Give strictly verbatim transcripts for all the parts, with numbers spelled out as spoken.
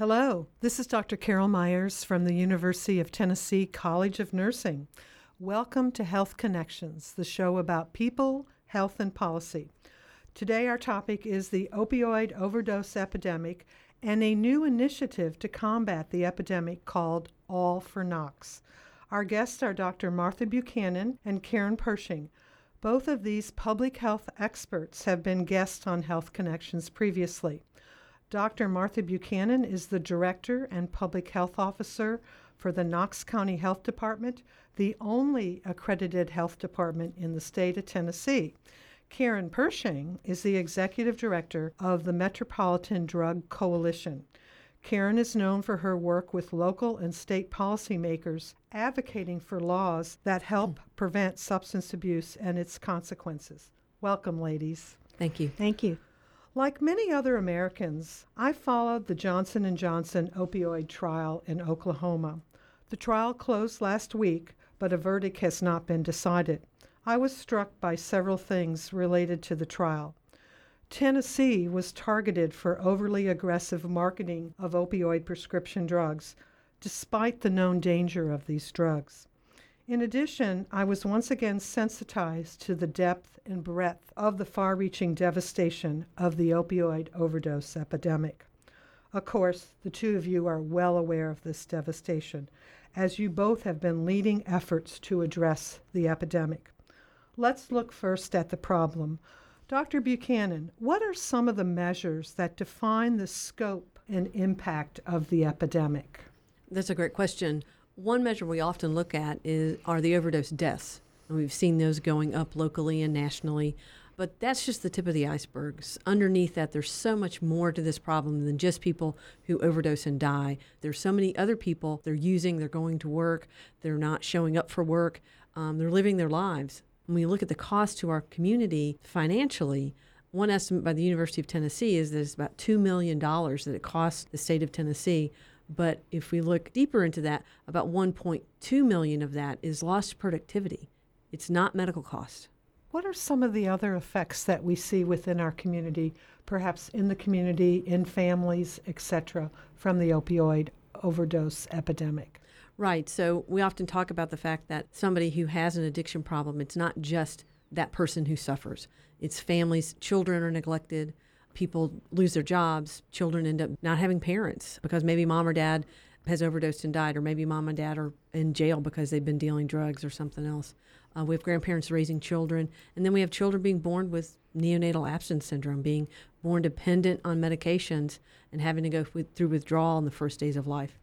Hello, this is Doctor Carol Myers from the University of Tennessee College of Nursing. Welcome to Health Connections, the show about people, health, and policy. Today our topic is the opioid overdose epidemic and a new initiative to combat the epidemic called All for Knox. Our guests are Doctor Martha Buchanan and Karen Pershing. Both of these public health experts have been guests on Health Connections previously. Doctor Martha Buchanan is the Director and Public Health Officer for the Knox County Health Department, the only accredited health department in the state of Tennessee. Karen Pershing is the Executive Director of the Metropolitan Drug Coalition. Karen is known for her work with local and state policymakers advocating for laws that help prevent substance abuse and its consequences. Welcome, ladies. Thank you. Thank you. Like many other Americans, I followed the Johnson and Johnson opioid trial in Oklahoma. The trial closed last week, but a verdict has not been decided. I was struck by several things related to the trial. Tennessee was targeted for overly aggressive marketing of opioid prescription drugs, despite the known danger of these drugs. In addition, I was once again sensitized to the depth and breadth of the far-reaching devastation of the opioid overdose epidemic. Of course, the two of you are well aware of this devastation, as you both have been leading efforts to address the epidemic. Let's look first at the problem. Doctor Buchanan, what are some of the measures that define the scope and impact of the epidemic? That's a great question. One measure we often look at is are the overdose deaths. And we've seen those going up locally and nationally, but that's just the tip of the iceberg. Underneath that, there's so much more to this problem than just people who overdose and die. There's so many other people they're using, they're going to work, they're not showing up for work, um, they're living their lives. When we look at the cost to our community financially, one estimate by the University of Tennessee is that it's about two million dollars that it costs the state of Tennessee. But if we look deeper into that, about one point two million dollars of that is lost productivity. It's not medical cost. What are some of the other effects that we see within our community, perhaps in the community, in families, et cetera, from the opioid overdose epidemic? Right. So we often talk about the fact that somebody who has an addiction problem, it's not just that person who suffers. It's families, children are neglected. People lose their jobs. Children end up not having parents because maybe mom or dad has overdosed and died, or maybe mom and dad are in jail because they've been dealing drugs or something else. Uh, we have grandparents raising children, and then we have children being born with neonatal abstinence syndrome, being born dependent on medications and having to go with, through withdrawal in the first days of life.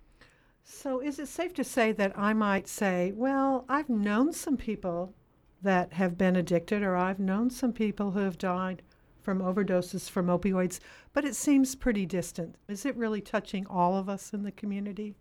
So is it safe to say that I might say, well, I've known some people that have been addicted, or I've known some people who have died from overdoses from opioids, but it seems pretty distant. Is it really touching all of us in the community?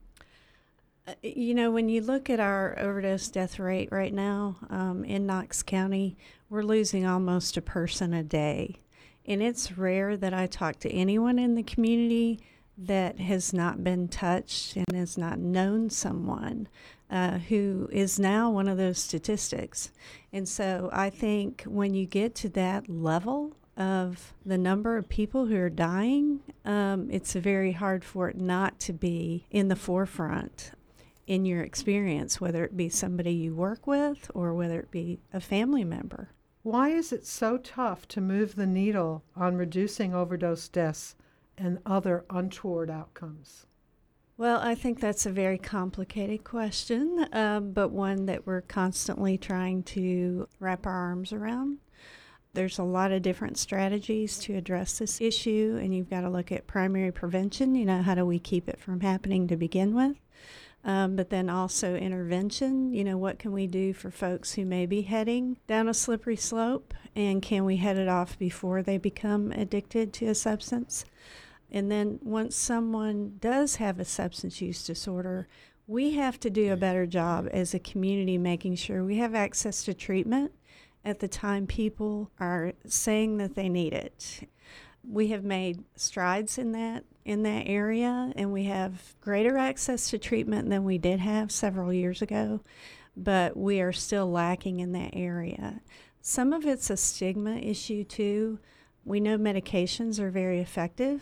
Uh, you know, when you look at our overdose death rate right now um, in Knox County, we're losing almost a person a day. And it's rare that I talk to anyone in the community that has not been touched and has not known someone uh, who is now one of those statistics. And so I think when you get to that level of the number of people who are dying, um, it's very hard for it not to be in the forefront in your experience, whether it be somebody you work with or whether it be a family member. Why is it so tough to move the needle on reducing overdose deaths and other untoward outcomes? Well, I think that's a very complicated question, um, but one that we're constantly trying to wrap our arms around. There's a lot of different strategies to address this issue, and you've got to look at primary prevention. You know, how do we keep it from happening to begin with? Um, but then also intervention. You know, what can we do for folks who may be heading down a slippery slope, and can we head it off before they become addicted to a substance? And then once someone does have a substance use disorder, we have to do a better job as a community making sure we have access to treatment at the time people are saying that they need it. We have made strides in that in that area, and we have greater access to treatment than we did have several years ago, but we are still lacking in that area. Some of it's a stigma issue too. We know medications are very effective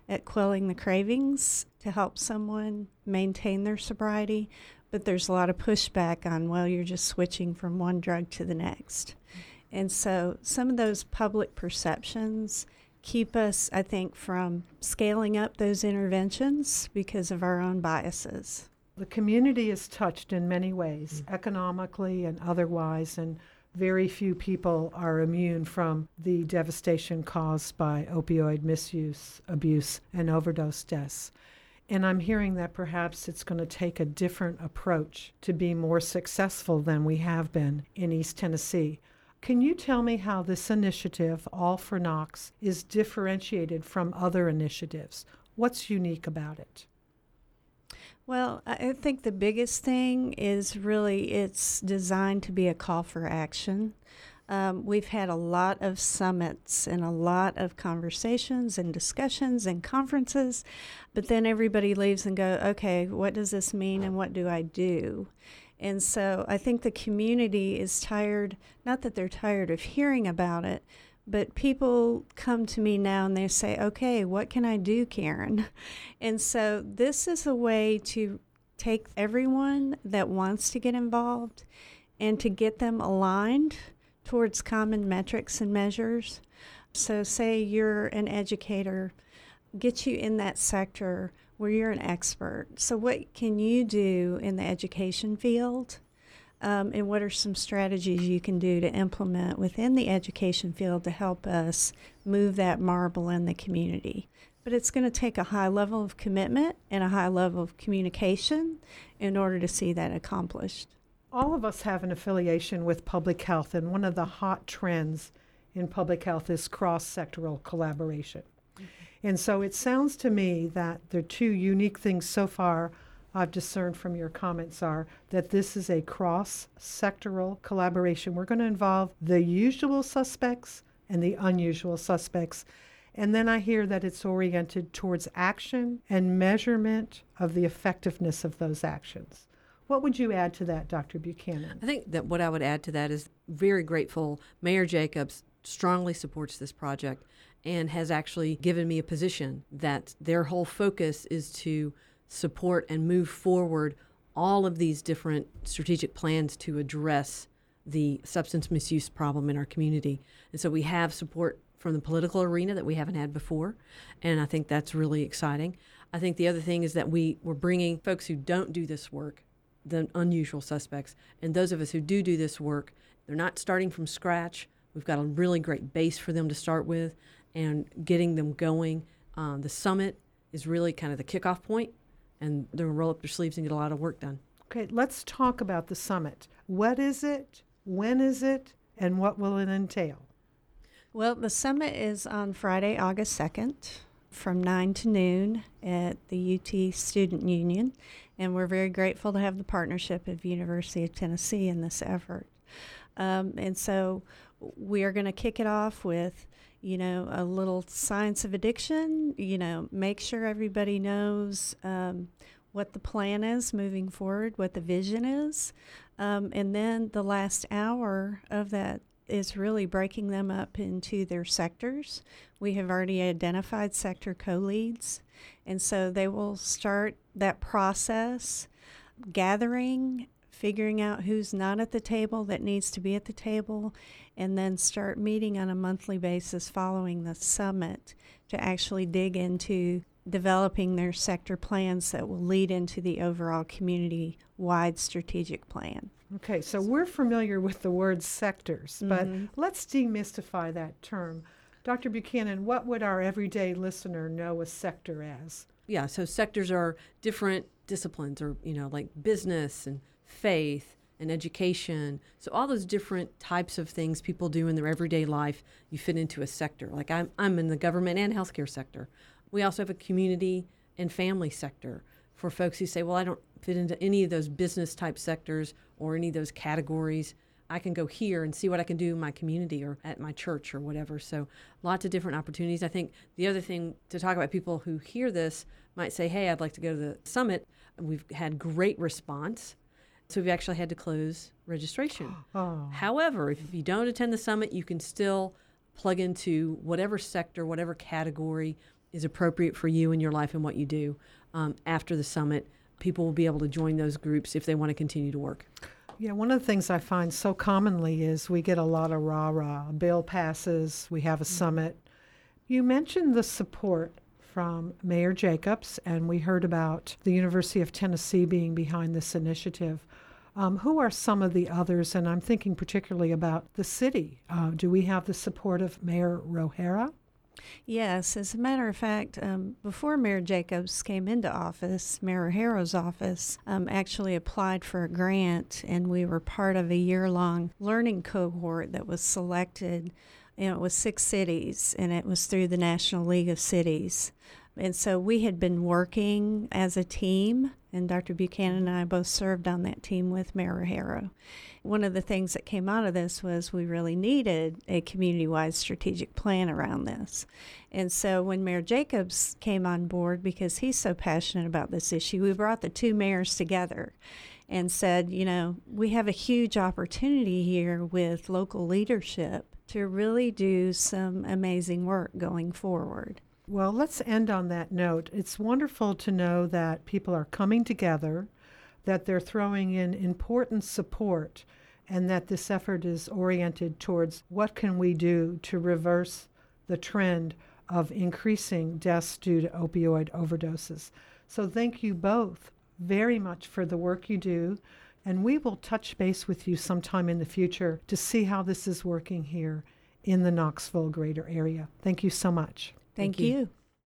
at quelling the cravings to help someone maintain their sobriety, but there's a lot of pushback on, well, you're just switching from one drug to the next. And so some of those public perceptions keep us, I think, from scaling up those interventions because of our own biases. The community is touched in many ways, mm-hmm. economically and otherwise, and very few people are immune from the devastation caused by opioid misuse, abuse, and overdose deaths. And I'm hearing that perhaps it's going to take a different approach to be more successful than we have been in East Tennessee. Can you tell me how this initiative, All for Knox, is differentiated from other initiatives? What's unique about it? Well, I think the biggest thing is really it's designed to be a call for action. Um, we've had a lot of summits and a lot of conversations and discussions and conferences, but then everybody leaves and go, okay, what does this mean and what do I do? And so I think the community is tired, not that they're tired of hearing about it, but people come to me now and they say, okay, what can I do, Karen? And so this is a way to take everyone that wants to get involved and to get them aligned towards common metrics and measures. So say you're an educator, get you in that sector where you're an expert. So what can you do in the education field? Um, and what are some strategies you can do to implement within the education field to help us move that marble in the community? But it's going to take a high level of commitment and a high level of communication in order to see that accomplished. All of us have an affiliation with public health, and one of the hot trends in public health is cross-sectoral collaboration. Mm-hmm. And so it sounds to me that the two unique things so far I've discerned from your comments are that this is a cross-sectoral collaboration. We're going to involve the usual suspects and the unusual suspects. And then I hear that it's oriented towards action and measurement of the effectiveness of those actions. What would you add to that, Doctor Buchanan? I think that what I would add to that is very grateful. Mayor Jacobs strongly supports this project and has actually given me a position that their whole focus is to support and move forward all of these different strategic plans to address the substance misuse problem in our community. And so we have support from the political arena that we haven't had before, and I think that's really exciting. I think the other thing is that we, we're bringing folks who don't do this work, the unusual suspects, and those of us who do do this work, they're not starting from scratch. We've got a really great base for them to start with and getting them going. Um, the summit is really kind of the kickoff point, and they're going to roll up their sleeves and get a lot of work done. Okay, let's talk about the summit. What is it? When is it? And what will it entail? Well, the summit is on Friday, August second, from nine to noon at the U T Student Union, and we're very grateful to have the partnership of University of Tennessee in this effort. Um, and so we are going to kick it off with, you know, a little science of addiction, you know, make sure everybody knows um, what the plan is moving forward, what the vision is. Um, and then the last hour of that is really breaking them up into their sectors. We have already identified sector co-leads, and so they will start that process, gathering, figuring out who's not at the table that needs to be at the table, and then start meeting on a monthly basis following the summit to actually dig into developing their sector plans that will lead into the overall community-wide strategic plan. Okay, so we're familiar with the word sectors, but mm-hmm. let's demystify that term. Doctor Buchanan, what would our everyday listener know a sector as? Yeah, so sectors are different disciplines, or, you know, like business and faith and education. So all those different types of things people do in their everyday life, you fit into a sector. Like I'm, I'm in the government and healthcare sector. We also have a community and family sector for folks who say, well, I don't fit into any of those business type sectors or any of those categories. I can go here and see what I can do in my community or at my church or whatever. So lots of different opportunities. I think the other thing to talk about, people who hear this might say, hey, I'd like to go to the summit. We've had great response. So we've actually had to close registration. Oh. However, if you don't attend the summit, you can still plug into whatever sector, whatever category is appropriate for you in your life and what you do. Um, after the summit, people will be able to join those groups if they want to continue to work. Yeah, one of the things I find so commonly is we get a lot of rah-rah. A bill passes, we have a summit. You mentioned the support from Mayor Jacobs, and we heard about the University of Tennessee being behind this initiative. Um, who are some of the others? And I'm thinking particularly about the city. Uh, do we have the support of Mayor Rohera? Yes, as a matter of fact, um, before Mayor Jacobs came into office, Mayor Rohera's office um, actually applied for a grant, and we were part of a year-long learning cohort that was selected. You know, it was six cities, and it was through the National League of Cities. And so we had been working as a team, and Doctor Buchanan and I both served on that team with Mayor Rohera. One of the things that came out of this was we really needed a community-wide strategic plan around this. And so when Mayor Jacobs came on board, because he's so passionate about this issue, we brought the two mayors together and said, you know, we have a huge opportunity here with local leadership to really do some amazing work going forward. Well, let's end on that note. It's wonderful to know that people are coming together, that they're throwing in important support, and that this effort is oriented towards what can we do to reverse the trend of increasing deaths due to opioid overdoses. So thank you both very much for the work you do, and we will touch base with you sometime in the future to see how this is working here in the Knoxville greater area. Thank you so much. Thank, Thank you. you.